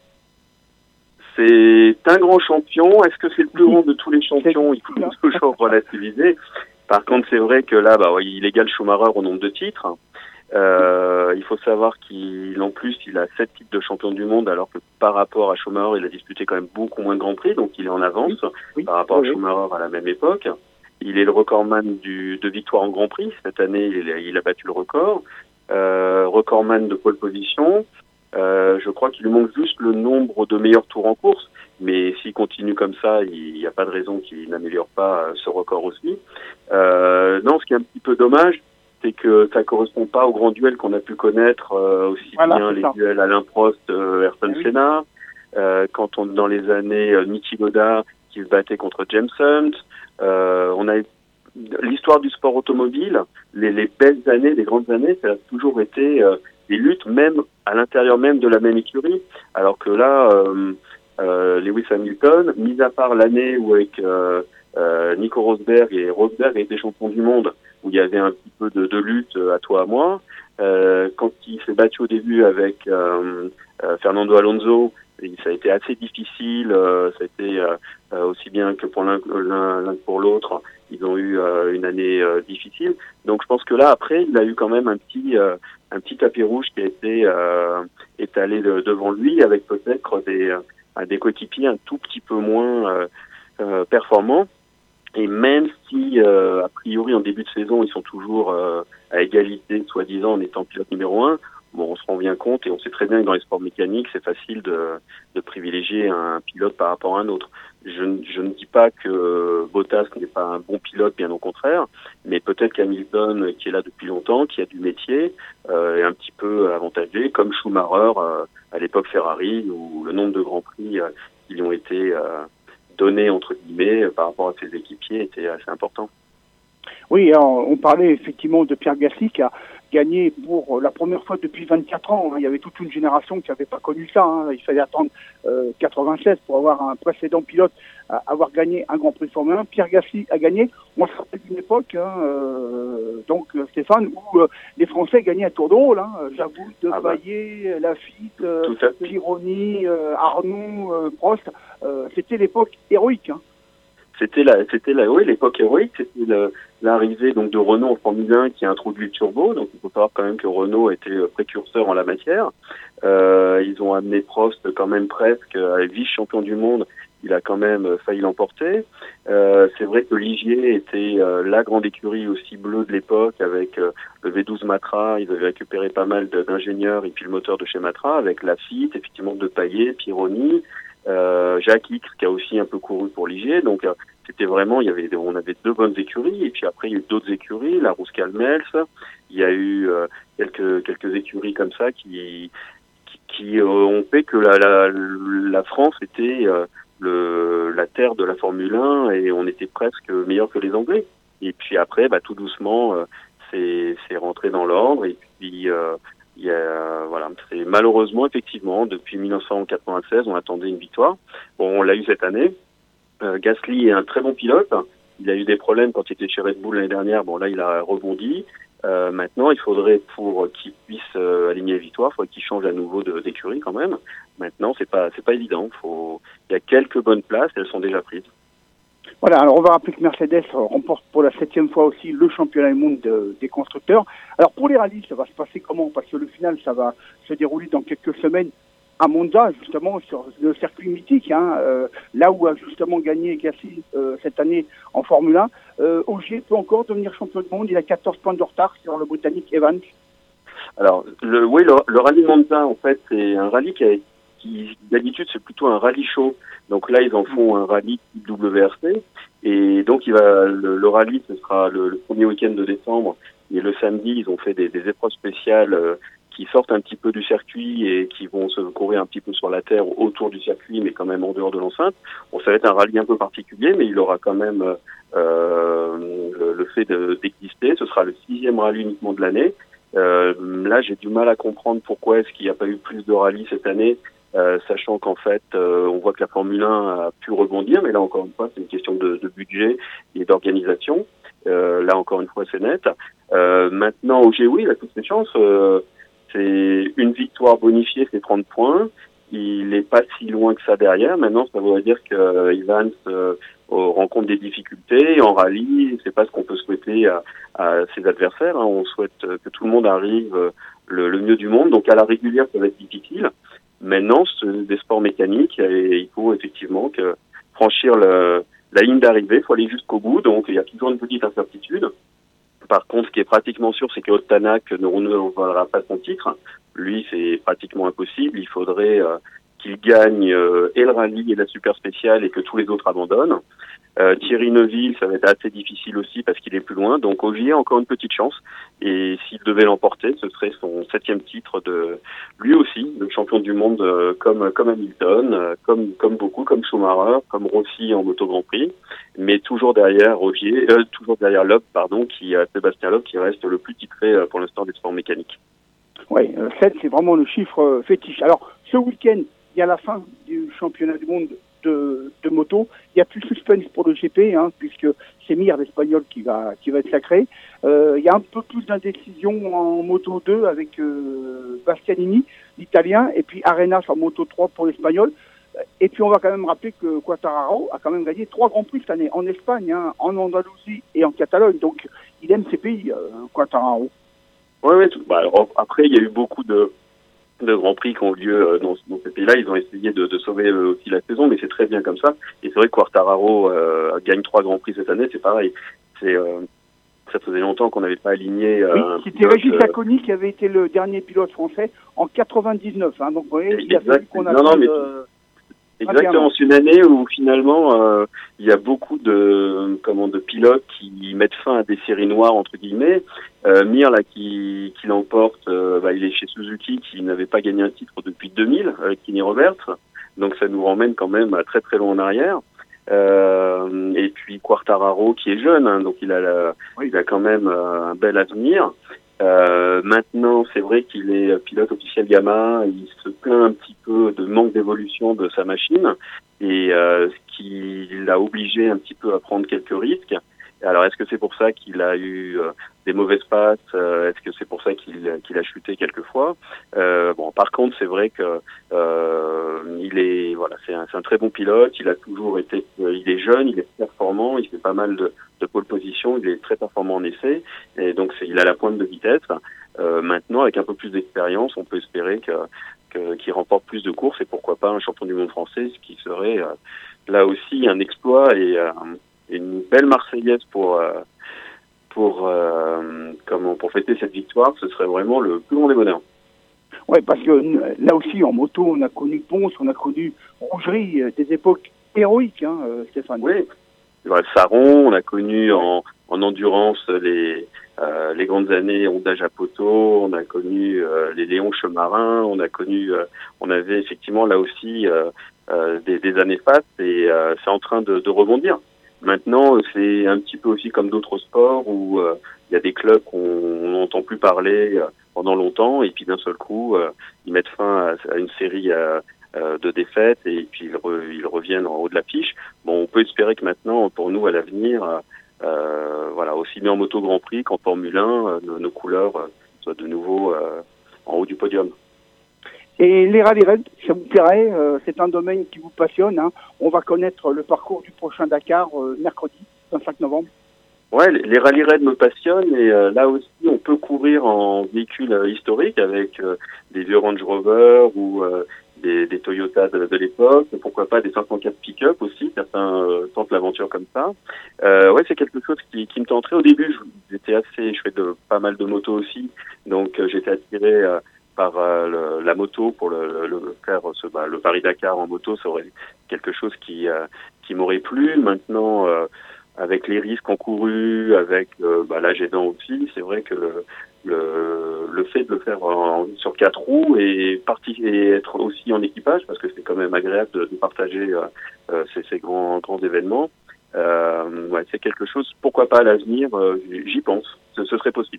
C'est un grand champion. Est-ce que c'est le plus grand de tous les champions? Il faut toujours relativiser. Par contre, c'est vrai que là, bah, il égale Schumacher au nombre de titres. Euh, il faut savoir qu'il, en plus, il a sept titres de champion du monde, alors que par rapport à Schumacher, il a disputé quand même beaucoup moins de Grands Prix, donc il est en avance oui, oui, par rapport oui, à Schumacher à la même époque. Il est le recordman du, de victoire en Grand Prix. Cette année, il, il a battu le record. Euh, recordman de pole position. Euh, je crois qu'il lui manque juste le nombre de meilleurs tours en course, mais s'il continue comme ça, il n'y a pas de raison qu'il n'améliore pas ce record aussi. Euh, non, ce qui est un petit peu dommage, c'est que ça correspond pas aux grands duels qu'on a pu connaître, euh, aussi voilà, bien les ça. duels Alain Prost, euh, Ayrton oui. Senna, euh, quand on dans les années euh, Niki Lauda qui se battait contre James Hunt. Euh, on a l'histoire du sport automobile, les, les belles années, les grandes années, ça a toujours été euh, des luttes, même à l'intérieur même de la même écurie. Alors que là, euh, euh, Lewis Hamilton, mis à part l'année où avec euh, euh, Nico Rosberg et Rosberg étaient champions du monde, où il y avait un petit peu de, de lutte à toi à moi, euh, quand il s'est battu au début avec euh, euh, Fernando Alonso, et ça a été assez difficile, euh, ça a été euh, aussi bien que pour l'un, l'un, l'un que pour l'autre, ils ont eu euh, une année euh, difficile. Donc je pense que là, après, il a eu quand même un petit euh, un petit tapis rouge qui a été euh, étalé de, devant lui, avec peut-être des, euh, des coéquipiers un tout petit peu moins euh, euh, performants. Et même si, euh, a priori, en début de saison, ils sont toujours euh, à égalité, soi-disant, en étant pilote numéro un, bon, on se rend bien compte et on sait très bien que dans les sports mécaniques, c'est facile de, de privilégier un pilote par rapport à un autre. Je, je ne dis pas que Bottas n'est pas un bon pilote, bien au contraire, mais peut-être qu'Hamilton, qui est là depuis longtemps, qui a du métier, euh, est un petit peu avantagé, comme Schumacher euh, à l'époque Ferrari, où le nombre de grands prix euh, qui lui ont été euh, donnés, entre guillemets, par rapport à ses équipiers était assez important. Oui, alors, on parlait effectivement de Pierre Gasly qui a gagné pour la première fois depuis vingt-quatre ans. Il y avait toute une génération qui n'avait pas connu ça. Hein. Il fallait attendre euh, quatre-vingt-seize pour avoir un précédent pilote à avoir gagné un Grand Prix Formule un. Pierre Gasly a gagné. On se rappelle d'une époque, hein, euh, donc Stéphane, où euh, les Français gagnaient à tour de rôle. Hein. J'avoue, De ah bah. Baillet, Lafitte, euh, Pironi, euh, Arnoux, euh, Prost. Euh, c'était l'époque héroïque. Hein. C'était la, c'était la, oui, l'époque héroïque. C'était le, l'arrivée donc de Renault en Formule un qui a introduit le turbo. Donc il faut savoir quand même que Renault était précurseur en la matière. Euh, ils ont amené Prost quand même presque à vice-champion du monde. Il a quand même failli l'emporter. Euh, c'est vrai que Ligier était euh, la grande écurie aussi bleue de l'époque avec euh, le V douze Matra. Ils avaient récupéré pas mal de, d'ingénieurs et puis le moteur de chez Matra avec Lafitte, effectivement De Paillet, Pironi. Euh, Jacques X qui a aussi un peu couru pour Ligier, donc euh, c'était vraiment, il y avait, on avait deux bonnes écuries et puis après il y a eu d'autres écuries, la Rousse-Calmels, il y a eu euh, quelques quelques écuries comme ça qui qui, qui euh, ont fait que la la, la France était euh, le la terre de la Formule un et on était presque meilleur que les Anglais. Et puis après, bah tout doucement, euh, c'est c'est rentré dans l'ordre et puis euh, Il y a, voilà, c'est malheureusement, effectivement, depuis dix-neuf cent quatre-vingt-seize, on attendait une victoire. Bon, on l'a eu cette année. Euh, Gasly est un très bon pilote. Il a eu des problèmes quand il était chez Red Bull l'année dernière. Bon, là, il a rebondi. Euh, maintenant, il faudrait, pour qu'il puisse euh, aligner les victoires, il faudrait qu'il change à nouveau de, d'écurie quand même. Maintenant, c'est pas, c'est pas évident. Faut, il y a quelques bonnes places, elles sont déjà prises. Voilà, alors on va rappeler que Mercedes remporte pour la septième fois aussi le championnat du monde de, des constructeurs. Alors pour les rallyes, ça va se passer comment? Parce que le final, ça va se dérouler dans quelques semaines à Monza, justement sur le circuit mythique, hein, euh, là où a justement gagné Gasly euh, cette année en Formule un. Euh, Ogier peut encore devenir champion du monde, il a quatorze points de retard sur le Britannique Evans. Alors, le, oui, le, le rallye de Monza, en fait, c'est un rallye qui, a, qui d'habitude, c'est plutôt un rallye chaud. Donc là, ils en font un rallye W R C. Et donc, il va, le, le rallye, ce sera le, le premier week-end de décembre. Et le samedi, ils ont fait des, des épreuves spéciales euh, qui sortent un petit peu du circuit et qui vont se courir un petit peu sur la terre autour du circuit, mais quand même en dehors de l'enceinte. Bon, ça va être un rallye un peu particulier, mais il aura quand même euh, le, le fait de, d'exister. Ce sera le sixième rallye uniquement de l'année. Euh, là, j'ai du mal à comprendre pourquoi est-ce qu'il n'y a pas eu plus de rallyes cette année. Euh, sachant qu'en fait, euh, on voit que la Formule un a pu rebondir, mais là encore une fois, c'est une question de, de budget et d'organisation. Euh, là encore une fois, c'est net. Euh, maintenant, Ogier, oui, il a toutes ses chances. Euh, c'est une victoire bonifiée, c'est trente points. Il n'est pas si loin que ça derrière. Maintenant, ça veut dire que euh, Evans euh, rencontre des difficultés. En rallye, c'est pas ce qu'on peut souhaiter à, à ses adversaires. Hein. On souhaite que tout le monde arrive le, le mieux du monde. Donc à la régulière, ça va être difficile. Maintenant, c'est des sports mécaniques et il faut effectivement que franchir le, la ligne d'arrivée, il faut aller jusqu'au bout, donc il y a toujours une petite incertitude. Par contre, ce qui est pratiquement sûr, c'est que Otanak ne renouvellera pas son titre. Lui, c'est pratiquement impossible. Il faudrait euh, qu'il gagne euh, et le rallye et la super spéciale et que tous les autres abandonnent. Euh, Thierry Neuville, ça va être assez difficile aussi parce qu'il est plus loin. Donc Ogier a encore une petite chance. Et s'il devait l'emporter, ce serait son septième titre de lui aussi, de champion du monde euh, comme comme Hamilton, euh, comme comme beaucoup, comme Schumacher, comme Rossi en moto Grand Prix, mais toujours derrière Ogier, euh, toujours derrière Loeb, pardon, qui euh, Sébastien Loeb, qui reste le plus titré euh, pour l'instant des sports mécaniques. Oui, euh, sept, c'est vraiment le chiffre euh, fétiche. Alors ce week-end, il y a la fin du championnat du monde de, de moto. Il y a plus de suspense pour le G P, hein, puisque c'est Mir, l'Espagnol, qui va qui va être sacré. Euh, il y a un peu plus d'indécision en moto deux avec euh, Bastianini, l'Italien, et puis Arenas en moto trois pour l'Espagnol. Et puis on va quand même rappeler que Quartararo a quand même gagné trois grands prix cette année, en Espagne, hein, en Andalousie et en Catalogne. Donc il aime ces pays, euh, Quartararo. Oui, oui. Bah, alors, après, il y a eu beaucoup de de Grands Prix qui ont lieu dans, dans ces pays-là. Ils ont essayé de, de sauver aussi la saison, mais c'est très bien comme ça. Et c'est vrai que Quartararo euh, gagne trois Grands Prix cette année, c'est pareil. C'est, euh, ça faisait longtemps qu'on n'avait pas aligné. Euh, oui, c'était Régis Saconi euh... qui avait été le dernier pilote français en quatre-vingt-dix-neuf. Hein, donc vous voyez, il a fallu qu'on a non, non, mais euh, exactement, c'est une année où finalement euh, il y a beaucoup de comment de pilotes qui mettent fin à des séries noires entre guillemets. Euh, Mir là qui qui l'emporte, euh, bah, il est chez Suzuki qui n'avait pas gagné un titre depuis deux mille avec Kenny Roberts, donc ça nous ramène quand même à très très loin en arrière. Euh, et puis Quartararo qui est jeune, hein, donc il a la, oui. il a quand même euh, un bel avenir. Euh, maintenant, c'est vrai qu'il est pilote officiel Yamaha, il se plaint un petit peu de manque d'évolution de sa machine et euh, ce qui l'a obligé un petit peu à prendre quelques risques. Alors, est-ce que c'est pour ça qu'il a eu euh, des mauvaises passes? euh, Est-ce que c'est pour ça qu'il qu'il a chuté quelques fois? euh, Bon, par contre, c'est vrai que euh, il est voilà, c'est un, c'est un très bon pilote. Il a toujours été, euh, il est jeune, il est performant, il fait pas mal de, de pole position, il est très performant en essai, et donc c'est, il a la pointe de vitesse. Euh, maintenant, avec un peu plus d'expérience, on peut espérer que, que qu'il remporte plus de courses et pourquoi pas un champion du monde français, ce qui serait euh, là aussi un exploit et euh, une belle Marseillaise pour euh, pour euh, comment pour fêter cette victoire. Ce serait vraiment le plus grand des bonheurs. Ouais, parce que là aussi en moto, on a connu Ponce, on a connu Rougerie, des époques héroïques, hein, Stéphane. Oui, Saron, on a connu en, en endurance les euh, les grandes années Honda Japoto, on a connu euh, les Léon Chemarin, on a connu, euh, on avait effectivement là aussi euh, euh, des, des années fastes et euh, c'est en train de, de rebondir. Maintenant, c'est un petit peu aussi comme d'autres sports où il euh, y a des clubs qu'on n'entend plus parler euh, pendant longtemps et puis d'un seul coup, euh, ils mettent fin à, à une série euh, euh, de défaites et puis ils, re, ils reviennent en haut de l'affiche. Bon, on peut espérer que maintenant, pour nous, à l'avenir, euh, voilà, aussi bien en moto Grand Prix qu'en Formule un, euh, nos, nos couleurs euh, soient de nouveau euh, en haut du podium. Et les rallye raids, ça vous plairait? euh, C'est un domaine qui vous passionne. Hein. On va connaître le parcours du prochain Dakar euh, mercredi, vingt-cinq novembre. Ouais, les, les rallye raids me passionnent et euh, là aussi on peut courir en véhicule euh, historique avec euh, des vieux Range Rover ou euh, des, des Toyota de, de l'époque, et pourquoi pas des cinq cent quatre pick-up aussi, certains euh, tentent l'aventure comme ça. Euh, ouais, c'est quelque chose qui, qui me tenterait. Au début, j'étais assez, je fais de pas mal de motos aussi, donc euh, j'étais attiré euh, par euh, le, la moto pour le, le, le faire ce bah, le Paris-Dakar en moto, ça aurait quelque chose qui euh, qui m'aurait plu. Maintenant, euh, avec les risques encourus, avec euh, bah, l'âge aidant aussi, c'est vrai que le, le, le fait de le faire en, sur quatre roues et, parti, et être aussi en équipage, parce que c'est quand même agréable de, de partager euh, euh, ces, ces grands grands événements, euh, ouais, c'est quelque chose. Pourquoi pas à l'avenir, euh, j'y pense, ce, ce serait possible.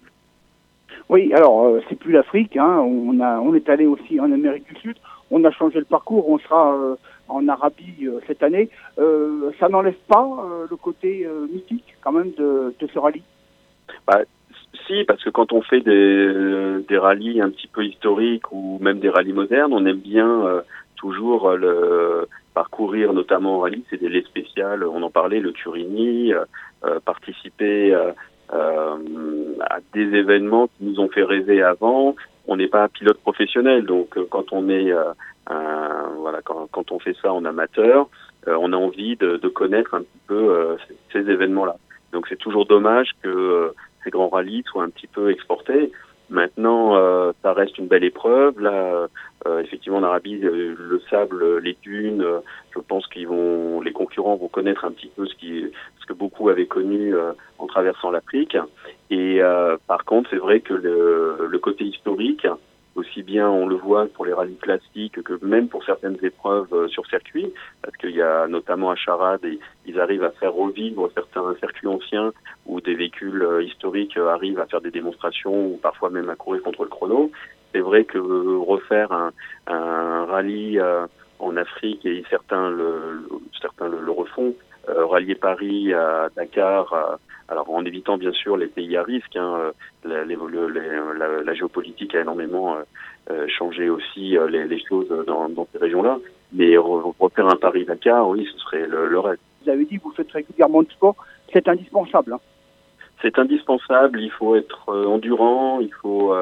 Oui, alors euh, c'est plus l'Afrique, hein. On a, on est allé aussi en Amérique du Sud. On a changé le parcours. On sera euh, en Arabie euh, cette année. Euh, ça n'enlève pas euh, le côté euh, mythique quand même de, de ce rallye. Bah, si, parce que quand on fait des, des rallyes un petit peu historiques ou même des rallyes modernes, on aime bien euh, toujours le parcourir, notamment en rallye, c'est des laits spéciales. On en parlait, le Turini, euh, euh, participer. Euh, Euh, à des événements qui nous ont fait rêver avant. On n'est pas pilote professionnel, donc euh, quand on est euh, un, voilà, quand, quand on fait ça en amateur, euh, on a envie de, de connaître un petit peu euh, ces, ces événements-là. Donc c'est toujours dommage que euh, ces grands rallyes soient un petit peu exportés. Maintenant, euh, ça reste une belle épreuve. Là, euh, effectivement, en Arabie, le, le sable, les dunes, euh, je pense qu'ils vont, les concurrents vont connaître un petit peu ce qui, ce que beaucoup avaient connu euh, en traversant l'Afrique. Et euh, par contre, c'est vrai que le, le côté historique, aussi bien on le voit pour les rallyes classiques que même pour certaines épreuves euh, sur circuit, parce qu'il y a notamment à Charade, et ils arrivent à faire revivre certains circuits anciens où des véhicules euh, historiques euh, arrivent à faire des démonstrations ou parfois même à courir contre le chrono. C'est vrai que euh, refaire un, un rallye euh, en Afrique, et certains le, le certains le, le refont, euh, rallier Paris à Dakar, à, alors en évitant bien sûr les pays à risque, hein, la, les, le, les, la, la géopolitique a énormément euh, changé aussi euh, les, les choses dans, dans ces régions-là, mais re, refaire un Paris-Dakar, oui, ce serait le, le rêve. Vous avez dit que vous faites régulièrement de sport, c'est indispensable. Hein. C'est indispensable, il faut être euh, endurant, il faut euh,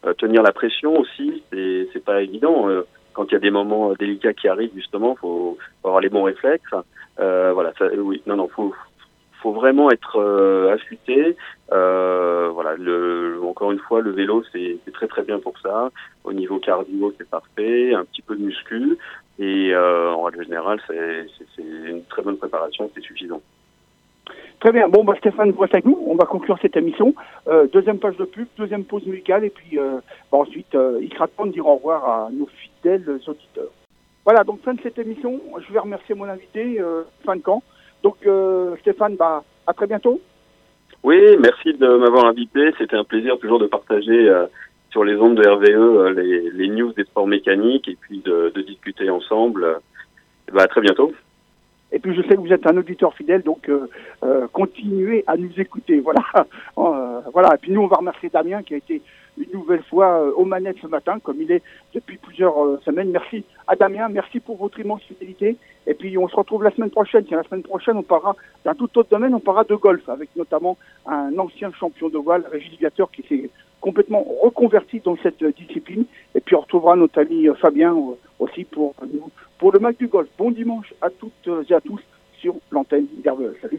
Euh, tenir la pression aussi, c'est, c'est pas évident. Euh, quand il y a des moments délicats qui arrivent, justement, faut, faut avoir les bons réflexes. Euh, voilà, ça, oui, non, non, faut, faut vraiment être euh, affûté. Euh, voilà, le, encore une fois, le vélo, c'est, c'est très très bien pour ça. Au niveau cardio, c'est parfait. Un petit peu de muscu. Et euh, en règle générale, c'est, c'est, c'est une très bonne préparation, c'est suffisant. Très bien. Bon, bah, Stéphane, vous restez avec nous. On va conclure cette émission. Euh, deuxième page de pub, deuxième pause musicale, et puis euh, bah, ensuite, euh, il sera temps de dire au revoir à nos fidèles auditeurs. Voilà, donc fin de cette émission. Je vais remercier mon invité, euh, Stéphane Camp. Donc, euh, Stéphane, bah, à très bientôt. Oui, merci de m'avoir invité. C'était un plaisir toujours de partager euh, sur les ondes de R V E euh, les, les news des sports mécaniques et puis de, de discuter ensemble. Et bah, à très bientôt. Et puis je sais que vous êtes un auditeur fidèle, donc euh, euh, continuez à nous écouter. Voilà. Euh, voilà. Et puis nous, on va remercier Damien qui a été une nouvelle fois euh, aux manettes ce matin, comme il est depuis plusieurs euh, semaines. Merci à Damien, merci pour votre immense fidélité. Et puis on se retrouve la semaine prochaine. Tiens, la semaine prochaine, on parlera d'un tout autre domaine, on parlera de golf, avec notamment un ancien champion de voile, Régis Ligateur, qui s'est complètement reconverti dans cette euh, discipline. Et puis on retrouvera notre ami euh, Fabien euh, aussi pour nous. Pour le Mac du Golf. Bon dimanche à toutes et à tous sur l'antenne d'R V E. Salut.